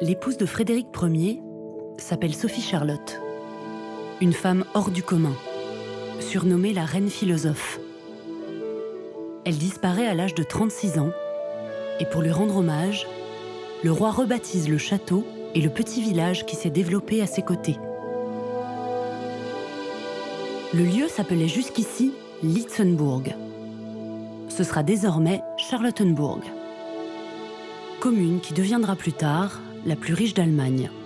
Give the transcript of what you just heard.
L'épouse de Frédéric Ier s'appelle Sophie Charlotte. Une femme hors du commun, surnommée la reine philosophe. Elle disparaît à l'âge de 36 ans et pour lui rendre hommage, le roi rebaptise le château et le petit village qui s'est développé à ses côtés. Le lieu s'appelait jusqu'ici Lietzenburg. Ce sera désormais Charlottenburg, commune qui deviendra plus tard la plus riche d'Allemagne.